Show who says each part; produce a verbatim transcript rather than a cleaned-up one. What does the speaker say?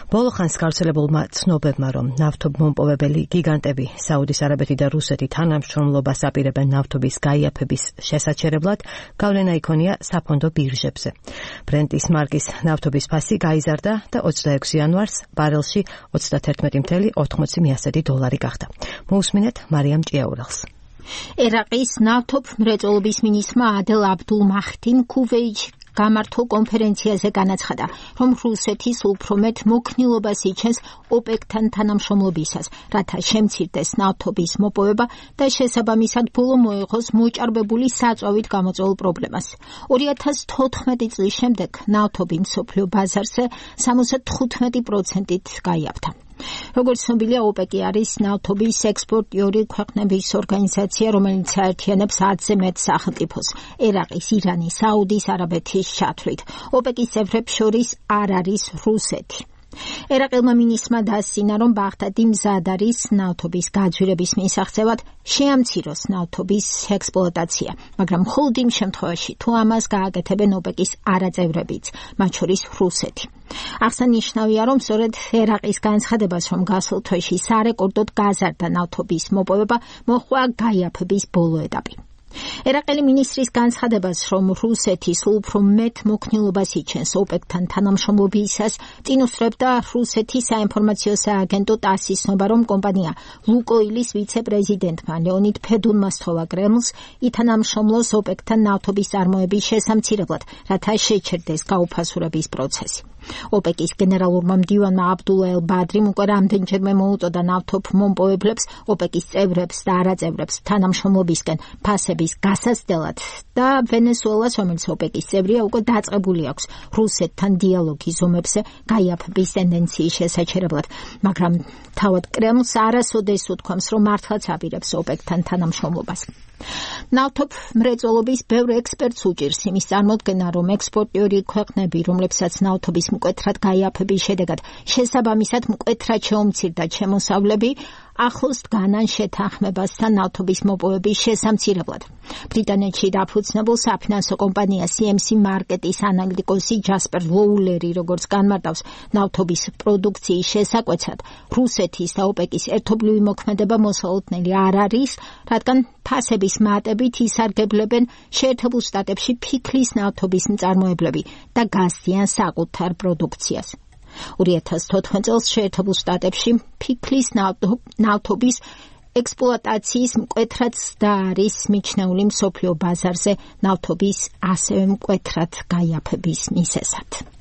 Speaker 1: ბოლო ხანს გავრცელებულმა ცნობებმა, რომ ნავთობმომპოვებელი გიგანტები საუდის არაბეთი და რუსეთი თანამშრომლობას აპირებენ ნავთობის გაიაფების შესაჩერებლად, გავლენა იქონია საფონდო ბირჟებზე. ბრენტის მარკის ნავთობის ფასი გაიზარდა და ოცდაექვსი იანვარს ბარელში ოცდაათერთმეტი მცდარი ათი დოლარი გახდა. მოусმინეთ მარიამ ჭიაურელს.
Speaker 2: ერაყის ნავთობ მრეწველობის მინისტრმა ადელ აბდულ მაჰდიმ ქუვეითში გამართულ კონფერენციაზე განაცხადა, რომ რუსეთის უფრო მეტ მოქნილობას იჩენს ოპეკთან თანამშრომლობისას, რათა შემცირდეს ნავთობის მოპოვება და შესაბამისად ბოლო მოეღოს მოჭარბებული საწვავით გამოწვეულ პრობლემას. ორი ათას თოთხმეტი წლის შემდეგ ნავთობი მსოფლიო ბაზარზე სამოცდათხუთმეტი პროცენტით გაიაფთა. როგორც ცნობილია, ოპეკი არის ნავთობის ექსპორტიორი ქვეყნების ორგანიზაცია, რომელიც აერთიანებს ათზე მეტ სახელმწიფოს, ერაყის, ირანის, საუდის არაბეთის ჩათვლით. ოპეკის წევრებს შორის არ არის რუსეთი. ერაყელმა მინისტრმა დასცინა, რომ ბაღდადი მზად არის ნავთობის გაძვირების მისაღწევად შეამციროს ნავთობის ექსპლუატაცია, მაგრამ მხოლოდ იმ შემთხვევაში, თუ ამას გააკეთებენ ოპეკის არაწევრებიც, მათ შორის რუსეთი. აღსანიშნავია, რომ სწორედ ერაყის განცხადებას, რომ გასულ თვეში სარეკორდოდ გაზარდა ნავთობის მოპოვება, მოჰყვა გაიაფების ბოლო ეტაპი. ერაყელი მინისტრის განცხადებას, რომ რუსეთის უფრო მეტ მოქნილობას იჩენს ოპეკთან თანამშრომლობისას, წინ უსწრებდა რუსეთის საინფორმაციო სააგენტო ტასის ცნობა, რომ კომპანია ლუკოილის ვიცე-პრეზიდენტმა ლეონიდ ფედუნმა სთხოვა კრემლს ითანამშრომლოს ოპეკთან ნავთობის წარმოების შესამცირებლად, რათა შეჩერდეს გაუფასურების პროცესი. ოპეკის გენერალურმა მდივანმა აბდულა ელ-ბადრიმ უკვე რამდენჯერმე მოუწოდა ნავთობ მომპოვებლებს, ოპეკის წევრებს და არაწევრებს თანამშრომლობისკენ ფასების გასაცდელად და ვენესუელას, რომელიც ოპეკის წევრია, უკვე დაწყებული აქვს რუსეთთან დიალოგის ზომებზე გაიაფების ტენდენციის შესაჩერებლად, მაგრამ თავად კრემლს არასოდეს უთქვამს, რომ მართლაც აპირებს ოპეკთან თანამშრომლობას. ნავთობ მრეწველობის ბევრ ექსპერტს უჭირს იმის წარმოდგენა, რომ ექსპორტიორი ქვეყნები, რომლებსაც ნავთობის მკვეთრად გაიაფების შედეგად შესაბამისად მკვეთრად შეუმცირდა შემოსავლები, ახლოს დგანან შეთანხმებასთან ნავთობის მოპოვების შესამცირებლად. ბრიტანეთში დაფუძნებულ საფინანსო კომპანია სი ემ სი მარკეტის ანალიტიკოსი ჯასპერ ლოულერი, როგორც განმარტავს, ნავთობის პროდუქციის შესაკვეთად რუსეთის და ოპეკის ერთობლივი მოქმედება მოსალოდნელი არ არის, რადგან ფასების მატებით ისარგებლებენ შეერთებულ შტატებში ფიქლის ნავთობის მწარმოებლები და გასციან საკუთარ პროდუქციას. ორი ათას თოთხმეტ წელს შეერთებულ შტატებში ფიქლის ნავთობის ექსპლუატაციის მკვეთრად ზრდა არის მიჩნეული მსოფლიო ბაზარზე ნავთობის ასევე მკვეთრად გაიაფების მიზეზად.